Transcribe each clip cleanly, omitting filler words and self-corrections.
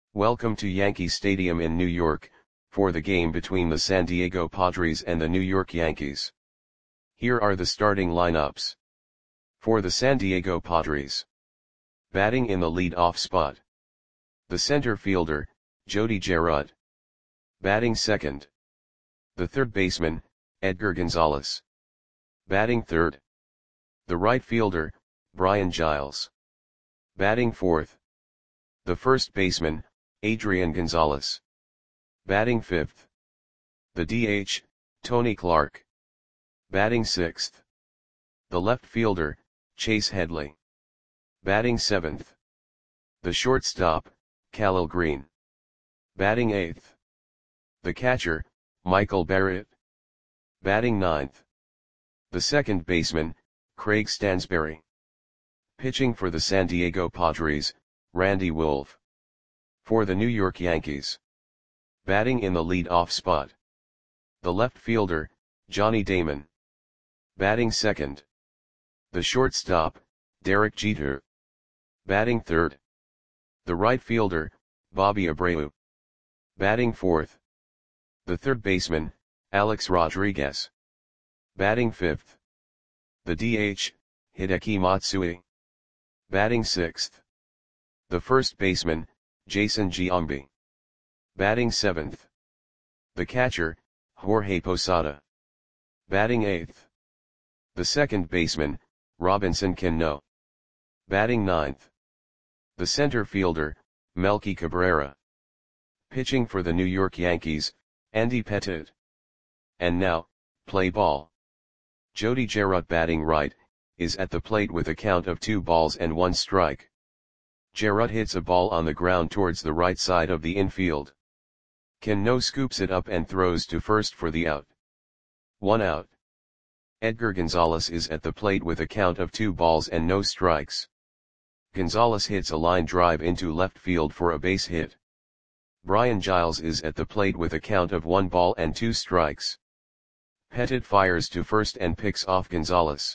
Welcome to Yankee Stadium in New York, for the game between the San Diego Padres and the New York Yankees. Here are the starting lineups. For the San Diego Padres. Batting in the lead-off spot. The center fielder, Jody Gerut. Batting second. The third baseman, Edgar Gonzalez. Batting third. The right fielder, Brian Giles. Batting fourth. The first baseman, Adrian Gonzalez. Batting fifth. The DH, Tony Clark. Batting sixth. The left fielder, Chase Headley. Batting seventh. The shortstop, Khalil Green. Batting eighth. The catcher, Michael Barrett. Batting ninth. The second baseman, Craig Stansberry. Pitching for the San Diego Padres, Randy Wolf. For the New York Yankees. Batting in the lead-off spot. The left fielder, Johnny Damon. Batting second. The shortstop, Derek Jeter. Batting third. The right fielder, Bobby Abreu. Batting fourth. The third baseman, Alex Rodriguez. Batting fifth. The DH, Hideki Matsui. Batting sixth. The first baseman, Jason Giambi. Batting seventh. The catcher, Jorge Posada. Batting eighth. The second baseman, Robinson Cano. Batting ninth. The center fielder, Melky Cabrera. Pitching for the New York Yankees, Andy Pettitte. And now, play ball. Jody Gerut batting right, is at the plate with a count of 2-1 strike. Gerut hits a ball on the ground towards the right side of the infield. Cano scoops it up and throws to first for the out. 1 out. Edgar Gonzalez is at the plate with a count of 2 strikes. Gonzalez hits a line drive into left field for a base hit. Brian Giles is at the plate with a count of 1 strikes. Pettitte fires to first and picks off Gonzalez.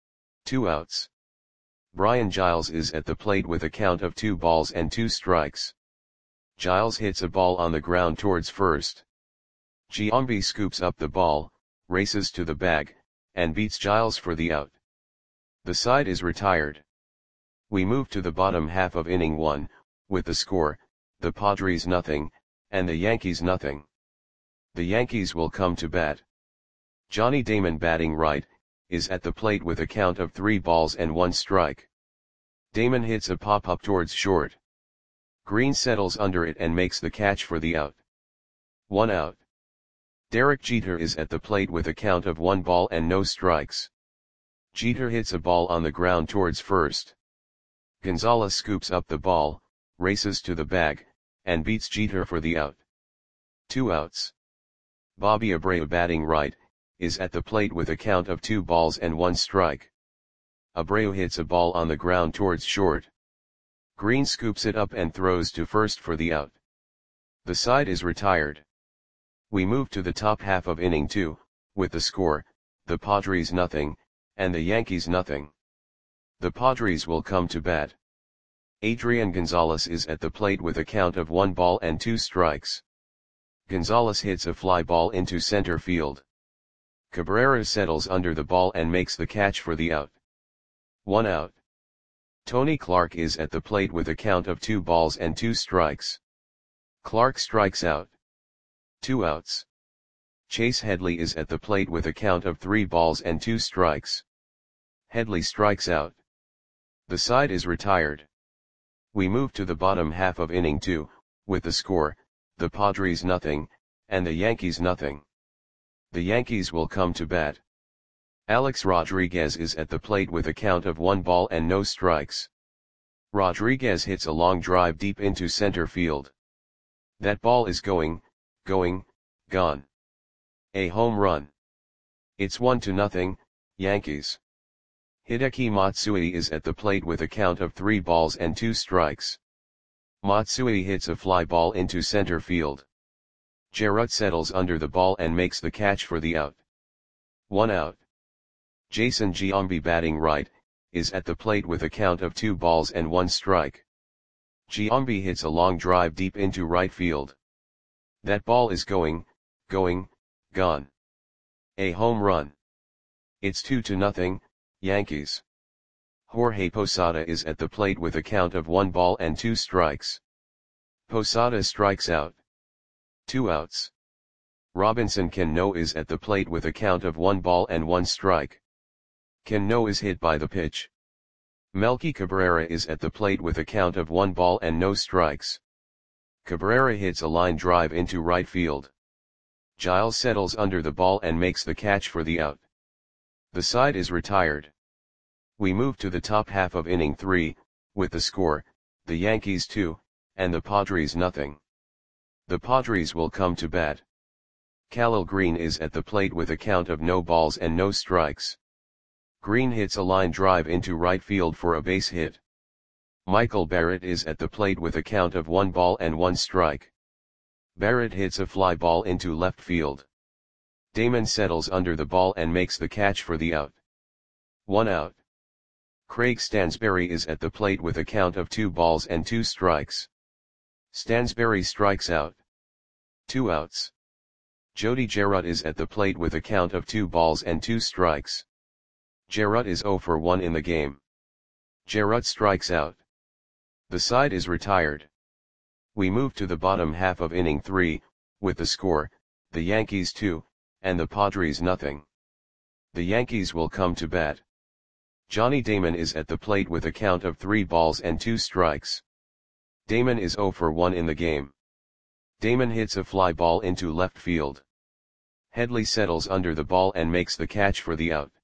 2 outs. Brian Giles is at the plate with a count of 2 strikes. Giles hits a ball on the ground towards first. Giambi scoops up the ball, races to the bag, and beats Giles for the out. The side is retired. We move to the bottom half of inning 1, with the score, the Padres nothing, and the Yankees nothing. The Yankees will come to bat. Johnny Damon batting right, is at the plate with a count of 3-1 strike. Damon hits a pop-up towards short. Green settles under it and makes the catch for the out. 1 out. Derek Jeter is at the plate with a count of 1 strikes. Jeter hits a ball on the ground towards first. Gonzalez scoops up the ball, races to the bag, and beats Jeter for the out. 2 outs. Bobby Abreu batting right, is at the plate with a count of 2-1 strike. Abreu hits a ball on the ground towards short. Green scoops it up and throws to first for the out. The side is retired. We move to the top half of inning 2, with the score, the Padres nothing, and the Yankees nothing. The Padres will come to bat. Adrian Gonzalez is at the plate with a count of 1 strikes. Gonzalez hits a fly ball into center field. Cabrera settles under the ball and makes the catch for the out. 1 out. Tony Clark is at the plate with a count of 2 strikes. Clark strikes out. 2 outs. Chase Headley is at the plate with a count of 3 strikes. Headley strikes out. The side is retired. We move to the bottom half of inning 2, with the score, the Padres nothing, and the Yankees nothing. The Yankees will come to bat. Alex Rodriguez is at the plate with a count of 1 strikes. Rodriguez hits a long drive deep into center field. That ball is gone. A home run. It's 1-0, Yankees. Hideki Matsui is at the plate with a count of 3 strikes. Matsui hits a fly ball into center field. Gerut settles under the ball and makes the catch for the out. 1 out. Jason Giambi batting right, is at the plate with a count of 2-1 strike. Giambi hits a long drive deep into right field. That ball is going, gone. A home run. It's 2-0, Yankees. Jorge Posada is at the plate with a count of 1 ball and 2 strikes. Posada strikes out. 2 outs. Robinson Cano is at the plate with a count of 1 ball and 1 strike. Cano is hit by the pitch. Melky Cabrera is at the plate with a count of 1 ball and no strikes. Cabrera hits a line drive into right field. Giles settles under the ball and makes the catch for the out. The side is retired. We move to the top half of inning 3, with the score, the Yankees 2, and the Padres nothing. The Padres will come to bat. Khalil Green is at the plate with a count of no balls and no strikes. Green hits a line drive into right field for a base hit. Michael Barrett is at the plate with a count of 1 ball and 1 strike. Barrett hits a fly ball into left field. Damon settles under the ball and makes the catch for the out. 1 out. Craig Stansberry is at the plate with a count of 2 balls and 2 strikes. Stansberry strikes out. 2 outs. Jody Jarrett is at the plate with a count of 2 balls and 2 strikes. Jarrett is 0 for 1 in the game. Jarrett strikes out. The side is retired. We move to the bottom half of inning 3, with the score, the Yankees 2, and the Padres nothing. The Yankees will come to bat. Johnny Damon is at the plate with a count of 3 balls and 2 strikes. Damon is 0 for 1 in the game. Damon hits a fly ball into left field. Headley settles under the ball and makes the catch for the out.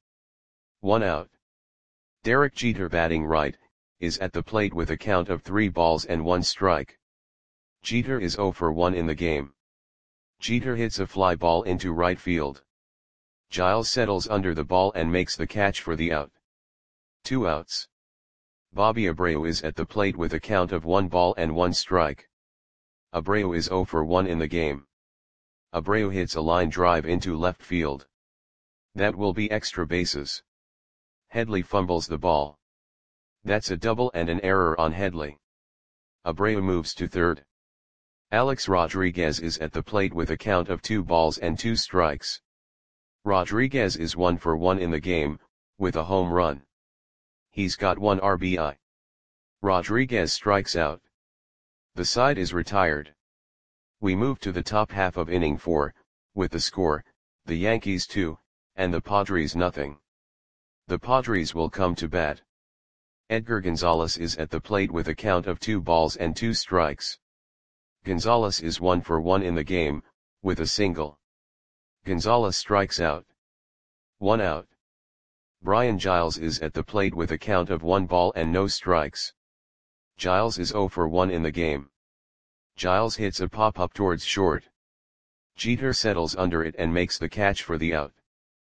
1 out. Derek Jeter, batting right, is at the plate with a count of 3 balls and 1 strike. Jeter is 0 for 1 in the game. Jeter hits a fly ball into right field. Giles settles under the ball and makes the catch for the out. 2 outs. Bobby Abreu is at the plate with a count of 1 ball and 1 strike. Abreu is 0 for 1 in the game. Abreu hits a line drive into left field. That will be extra bases. Headley fumbles the ball. That's a double and an error on Headley. Abreu moves to third. Alex Rodriguez is at the plate with a count of 2 balls and 2 strikes. Rodriguez is 1 for 1 in the game, with a home run. He's got 1 RBI. Rodriguez strikes out. The side is retired. We move to the top half of inning 4, with the score, the Yankees 2, and the Padres nothing. The Padres will come to bat. Edgar Gonzalez is at the plate with a count of 2 balls and 2 strikes. Gonzalez is 1 for 1 in the game, with a single. Gonzalez strikes out. 1 out. Brian Giles is at the plate with a count of 1 ball and no strikes. Giles is 0 for 1 in the game. Giles hits a pop-up towards short. Jeter settles under it and makes the catch for the out.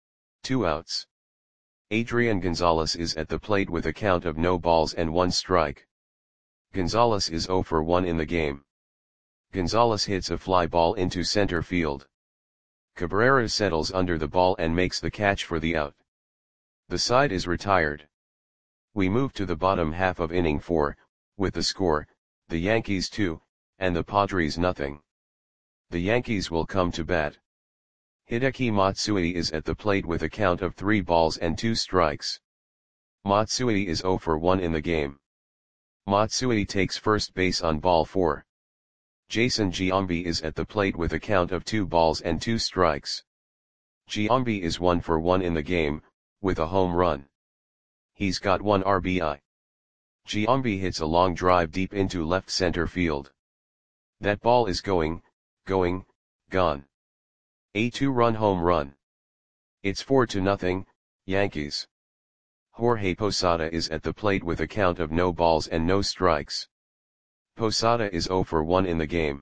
2 outs. Adrian Gonzalez is at the plate with a count of no balls and 1 strike. Gonzalez is 0 for 1 in the game. Gonzalez hits a fly ball into center field. Cabrera settles under the ball and makes the catch for the out. The side is retired. We move to the bottom half of inning 4, with the score, the Yankees 2, and the Padres nothing. The Yankees will come to bat. Hideki Matsui is at the plate with a count of 3 balls and 2 strikes. Matsui is 0 for 1 in the game. Matsui takes first base on ball 4. Jason Giambi is at the plate with a count of 2 balls and 2 strikes. Giambi is 1 for 1 in the game, with a home run. He's got 1 RBI. Giambi hits a long drive deep into left center field. That ball is going, gone. A 2-run home run. It's 4-0, Yankees. Jorge Posada is at the plate with a count of no balls and no strikes. Posada is 0 for 1 in the game.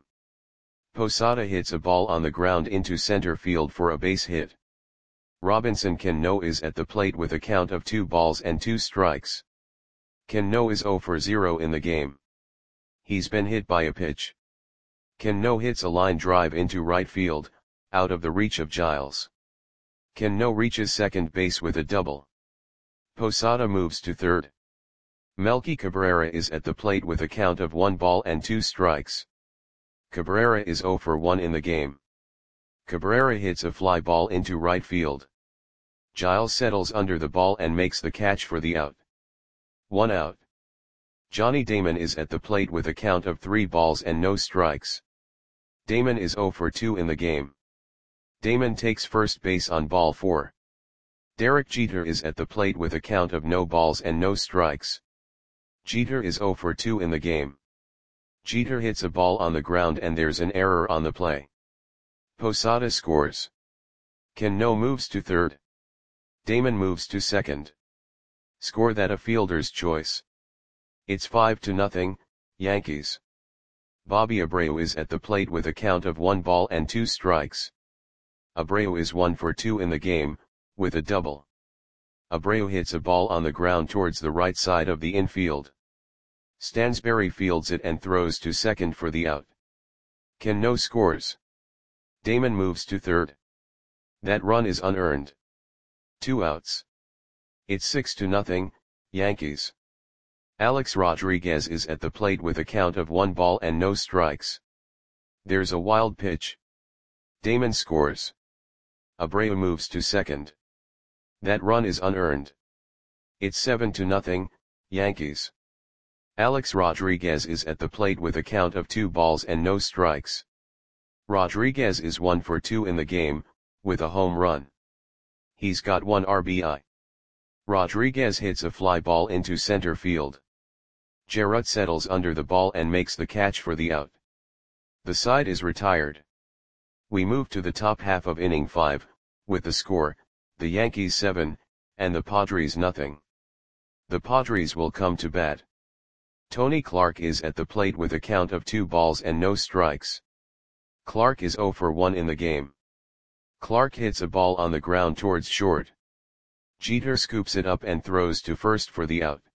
Posada hits a ball on the ground into center field for a base hit. Robinson Cano is at the plate with a count of 2 balls and 2 strikes. Cano is 0 for 0 in the game. He's been hit by a pitch. Cano hits a line drive into right field, out of the reach of Giles. Cano reaches second base with a double. Posada moves to third. Melky Cabrera is at the plate with a count of 1 ball and 2 strikes. Cabrera is 0 for 1 in the game. Cabrera hits a fly ball into right field. Giles settles under the ball and makes the catch for the out. 1 out. Johnny Damon is at the plate with a count of 3 balls and no strikes. Damon is 0 for 2 in the game. Damon takes first base on ball 4. Derek Jeter is at the plate with a count of no balls and no strikes. Jeter is 0 for 2 in the game. Jeter hits a ball on the ground and there's an error on the play. Posada scores. Cano moves to third. Damon moves to second. Score that a fielder's choice. It's 5-0, Yankees. Bobby Abreu is at the plate with a count of 1 ball and 2 strikes. Abreu is 1 for 2 in the game, with a double. Abreu hits a ball on the ground towards the right side of the infield. Stansberry fields it and throws to second for the out. Cano scores. Damon moves to third. That run is unearned. 2 outs. It's 6-0, Yankees. Alex Rodriguez is at the plate with a count of 1 ball and no strikes. There's a wild pitch. Damon scores. Abreu moves to second. That run is unearned. It's 7-0, Yankees. Alex Rodriguez is at the plate with a count of 2 balls and no strikes. Rodriguez is 1 for 2 in the game, with a home run. He's got 1 RBI. Rodriguez hits a fly ball into center field. Jarrett settles under the ball and makes the catch for the out. The side is retired. We move to the top half of inning 5, with the score, the Yankees 7, and the Padres nothing. The Padres will come to bat. Tony Clark is at the plate with a count of 2 balls and no strikes. Clark is 0 for 1 in the game. Clark hits a ball on the ground towards short. Jeter scoops it up and throws to first for the out.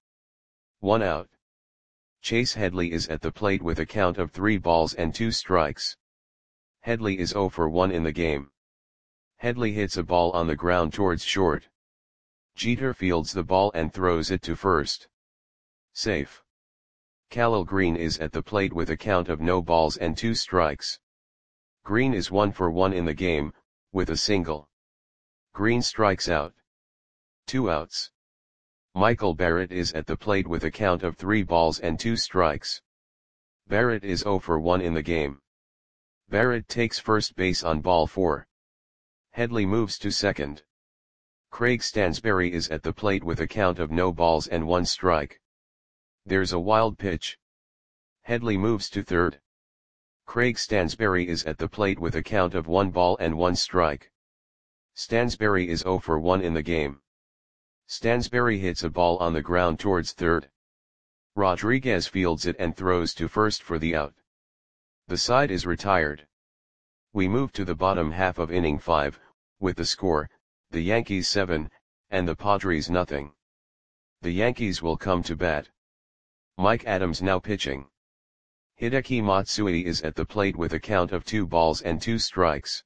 1 out. Chase Headley is at the plate with a count of 3 balls and 2 strikes. Headley is 0 for 1 in the game. Headley hits a ball on the ground towards short. Jeter fields the ball and throws it to first. Safe. Khalil Green is at the plate with a count of no balls and 2 strikes. Green is 1 for 1 in the game, with a single. Green strikes out. 2 outs. Michael Barrett is at the plate with a count of 3 balls and 2 strikes. Barrett is 0 for 1 in the game. Barrett takes first base on ball 4. Headley moves to second. Craig Stansberry is at the plate with a count of no balls and 1 strike. There's a wild pitch. Headley moves to third. Craig Stansberry is at the plate with a count of 1 ball and 1 strike. Stansberry is 0 for 1 in the game. Stansberry hits a ball on the ground towards third. Rodriguez fields it and throws to first for the out. The side is retired. We move to the bottom half of inning 5, with the score, the Yankees 7, and the Padres nothing. The Yankees will come to bat. Mike Adams now pitching. Hideki Matsui is at the plate with a count of 2 balls and 2 strikes.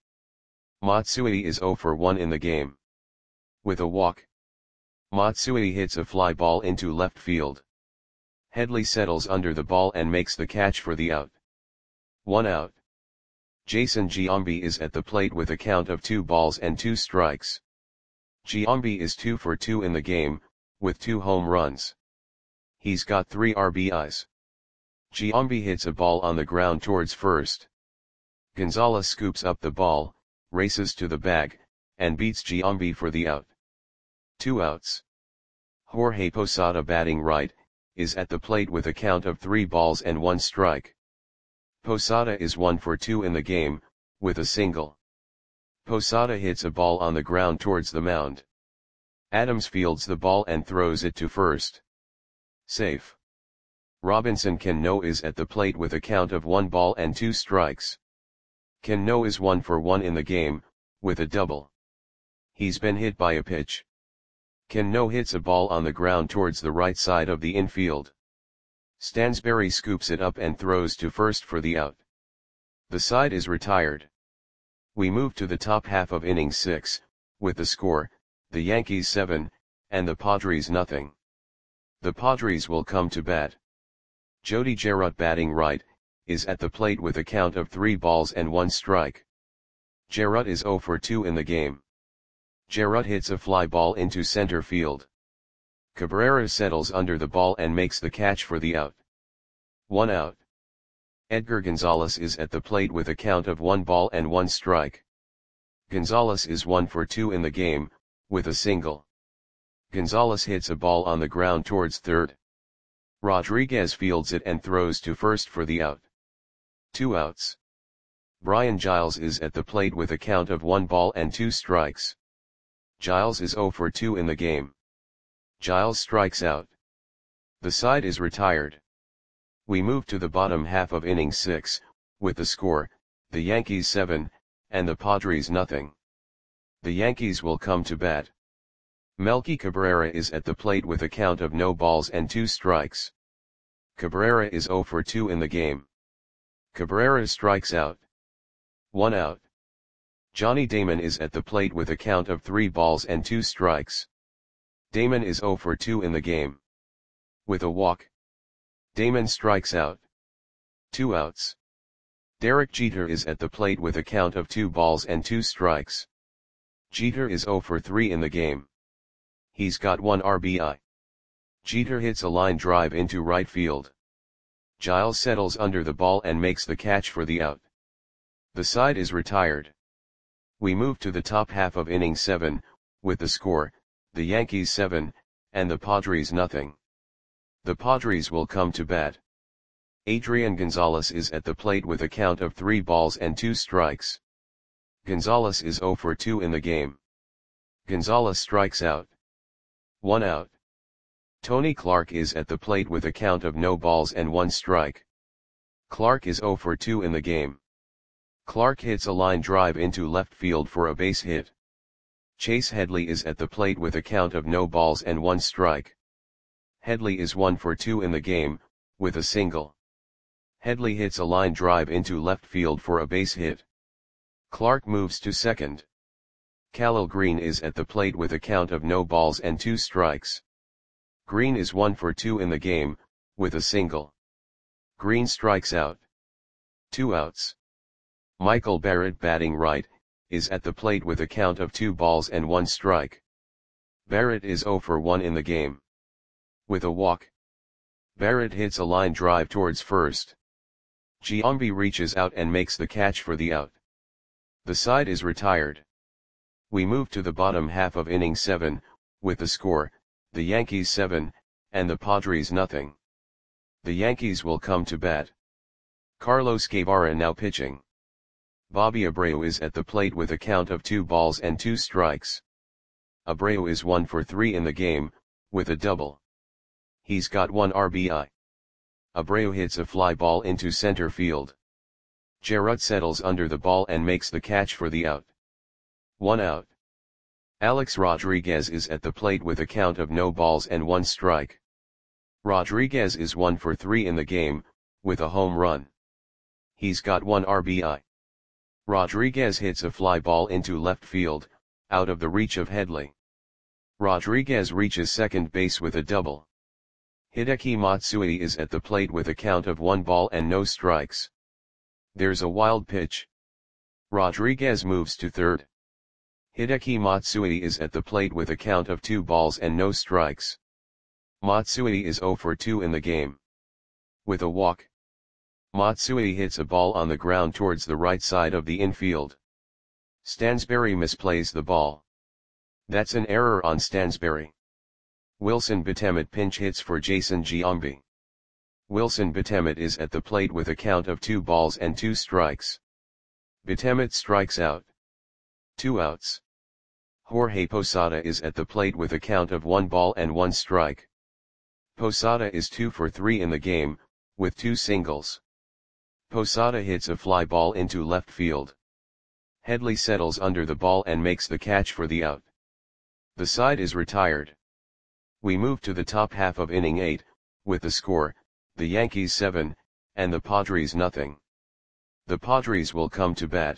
Matsui is 0 for 1 in the game. With a walk. Matsui hits a fly ball into left field. Headley settles under the ball and makes the catch for the out. 1 out. Jason Giambi is at the plate with a count of 2 balls and 2 strikes. Giambi is 2 for 2 in the game, with 2 home runs. He's got 3 RBIs. Giambi hits a ball on the ground towards first. Gonzalez scoops up the ball, races to the bag, and beats Giambi for the out. 2 outs. Jorge Posada batting right, is at the plate with a count of 3 balls and 1 strike. Posada is 1 for 2 in the game, with a single. Posada hits a ball on the ground towards the mound. Adams fields the ball and throws it to first. Safe. Robinson Cano is at the plate with a count of 1 ball and 2 strikes. Cano is 1 for 1 in the game, with a double. He's been hit by a pitch. Cano hits a ball on the ground towards the right side of the infield. Stansberry scoops it up and throws to first for the out. The side is retired. We move to the top half of inning 6, with the score, the Yankees 7, and the Padres nothing. The Padres will come to bat. Jody Jarrett, batting right, is at the plate with a count of 3 balls and 1 strike. Jarrett is 0 for 2 in the game. Jarrett hits a fly ball into center field. Cabrera settles under the ball and makes the catch for the out. 1 out. Edgar Gonzalez is at the plate with a count of 1 ball and 1 strike. Gonzalez is 1 for 2 in the game, with a single. Gonzalez hits a ball on the ground towards third. Rodriguez fields it and throws to first for the out. 2 outs. Brian Giles is at the plate with a count of 1 ball and 2 strikes. Giles is 0 for 2 in the game. Giles strikes out. The side is retired. We move to the bottom half of inning 6, with the score, the Yankees 7, and the Padres nothing. The Yankees will come to bat. Melky Cabrera is at the plate with a count of no balls and 2 strikes. Cabrera is 0 for 2 in the game. Cabrera strikes out. 1 out. Johnny Damon is at the plate with a count of 3 balls and 2 strikes. Damon is 0 for 2 in the game. With a walk. Damon strikes out. 2 outs. Derek Jeter is at the plate with a count of 2 balls and 2 strikes. Jeter is 0 for 3 in the game. He's got 1 RBI. Jeter hits a line drive into right field. Giles settles under the ball and makes the catch for the out. The side is retired. We move to the top half of inning 7, with the score, the Yankees 7, and the Padres nothing. The Padres will come to bat. Adrian Gonzalez is at the plate with a count of 3 balls and 2 strikes. Gonzalez is 0 for 2 in the game. Gonzalez strikes out. 1 out. Tony Clark is at the plate with a count of no balls and 1 strike. Clark is 0 for 2 in the game. Clark hits a line drive into left field for a base hit. Chase Headley is at the plate with a count of no balls and 1 strike. Headley is 1 for 2 in the game, with a single. Headley hits a line drive into left field for a base hit. Clark moves to second. Khalil Green is at the plate with a count of no balls and 2 strikes. Green is 1 for 2 in the game, with a single. Green strikes out. 2 outs. Michael Barrett, batting right, is at the plate with a count of 2 balls and 1 strike. Barrett is 0 for 1 in the game. With a walk. Barrett hits a line drive towards first. Giambi reaches out and makes the catch for the out. The side is retired. We move to the bottom half of inning 7, with the score, the Yankees 7, and the Padres nothing. The Yankees will come to bat. Carlos Guevara now pitching. Bobby Abreu is at the plate with a count of 2 balls and 2 strikes. Abreu is 1 for 3 in the game, with a double. He's got 1 RBI. Abreu hits a fly ball into center field. Jarrett settles under the ball and makes the catch for the out. 1 out. Alex Rodriguez is at the plate with a count of no balls and 1 strike. Rodriguez is 1 for 3 in the game, with a home run. He's got 1 RBI. Rodriguez hits a fly ball into left field, out of the reach of Headley. Rodriguez reaches second base with a double. Hideki Matsui is at the plate with a count of 1 ball and no strikes. There's a wild pitch. Rodriguez moves to third. Hideki Matsui is at the plate with a count of 2 balls and no strikes. Matsui is 0 for 2 in the game. With a walk. Matsui hits a ball on the ground towards the right side of the infield. Stansberry misplays the ball. That's an error on Stansberry. Wilson Betemit pinch hits for Jason Giambi. Wilson Betemit is at the plate with a count of 2 balls and 2 strikes. Betemit strikes out. 2 outs. Jorge Posada is at the plate with a count of 1 ball and 1 strike. Posada is 2 for 3 in the game, with 2 singles. Posada hits a fly ball into left field. Headley settles under the ball and makes the catch for the out. The side is retired. We move to the top half of inning 8, with the score, the Yankees 7, and the Padres nothing. The Padres will come to bat.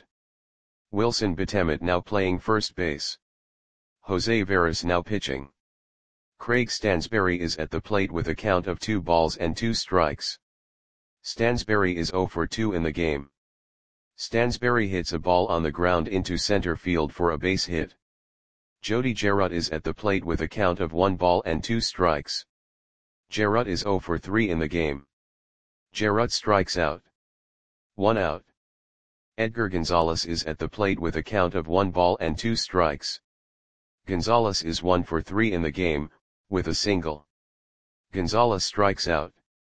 Wilson Betemit now playing first base. Jose Veras now pitching. Craig Stansberry is at the plate with a count of 2 balls and 2 strikes. Stansberry is 0 for 2 in the game. Stansberry hits a ball on the ground into center field for a base hit. Jody Jarrett is at the plate with a count of 1 ball and 2 strikes. Jarrett is 0 for 3 in the game. Jarrett strikes out. 1 out. Edgar Gonzalez is at the plate with a count of 1 ball and 2 strikes. Gonzalez is 1 for 3 in the game, with a single. Gonzalez strikes out.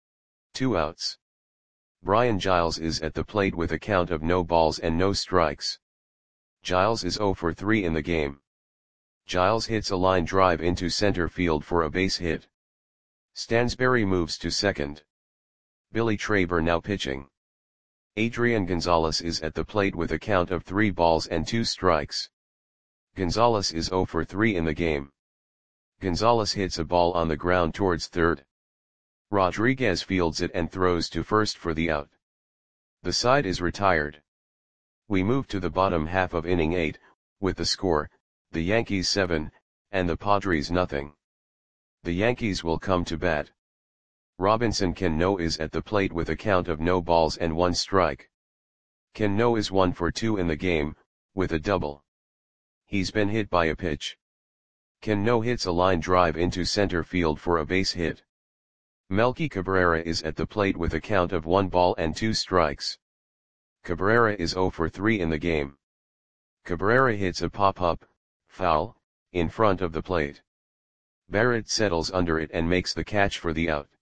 2 outs. Brian Giles is at the plate with a count of no balls and no strikes. Giles is 0 for 3 in the game. Giles hits a line drive into center field for a base hit. Stansberry moves to second. Billy Traber now pitching. Adrian Gonzalez is at the plate with a count of 3 balls and 2 strikes. Gonzalez is 0 for 3 in the game. Gonzalez hits a ball on the ground towards third. Rodriguez fields it and throws to first for the out. The side is retired. We move to the bottom half of inning 8, with the score, the Yankees 7, and the Padres nothing. The Yankees will come to bat. Robinson Cano is at the plate with a count of no balls and 1 strike. Cano is 1 for 2 in the game, with a double. He's been hit by a pitch. Cano hits a line drive into center field for a base hit. Melky Cabrera is at the plate with a count of 1 ball and 2 strikes. Cabrera is 0 for 3 in the game. Cabrera hits a pop-up, foul, in front of the plate. Barrett settles under it and makes the catch for the out.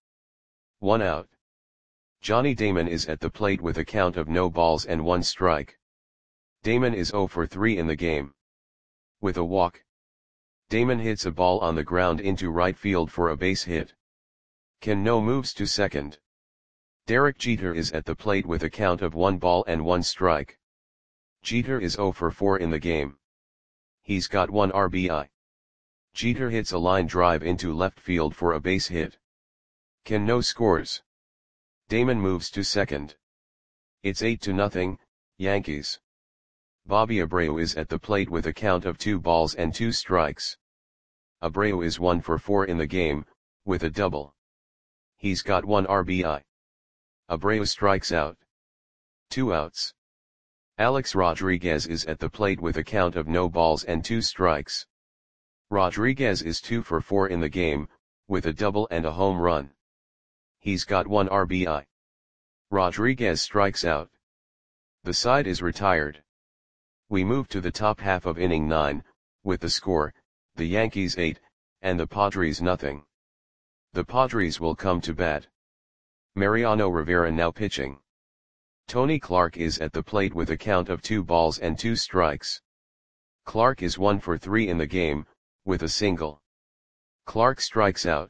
1 out. Johnny Damon is at the plate with a count of no balls and 1 strike. Damon is 0 for 3 in the game. With a walk. Damon hits a ball on the ground into right field for a base hit. Cano moves to second. Derek Jeter is at the plate with a count of 1 ball and 1 strike. Jeter is 0 for 4 in the game. He's got 1 RBI. Jeter hits a line drive into left field for a base hit. Cano scores. Damon moves to second. It's 8-0, Yankees. Bobby Abreu is at the plate with a count of 2 balls and 2 strikes. Abreu is 1 for 4 in the game, with a double. He's got 1 RBI. Abreu strikes out. 2 outs. Alex Rodriguez is at the plate with a count of no balls and 2 strikes. Rodriguez is 2 for 4 in the game, with a double and a home run. He's got 1 RBI. Rodriguez strikes out. The side is retired. We move to the top half of inning 9, with the score, the Yankees 8, and the Padres nothing. The Padres will come to bat. Mariano Rivera now pitching. Tony Clark is at the plate with a count of 2 balls and 2 strikes. Clark is 1 for 3 in the game, with a single. Clark strikes out.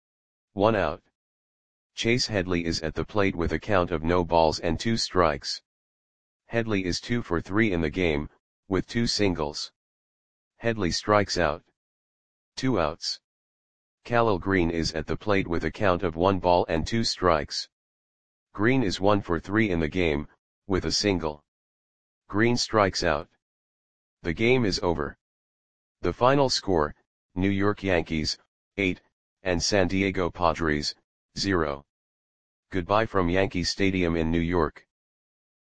1 out. Chase Headley is at the plate with a count of no balls and 2 strikes. Headley is 2 for 3 in the game, with 2 singles. Headley strikes out. 2 outs. Khalil Green is at the plate with a count of 1 ball and 2 strikes. Green is 1 for 3 in the game, with a single. Green strikes out. The game is over. The final score, New York Yankees, 8, and San Diego Padres, 0. Goodbye from Yankee Stadium in New York.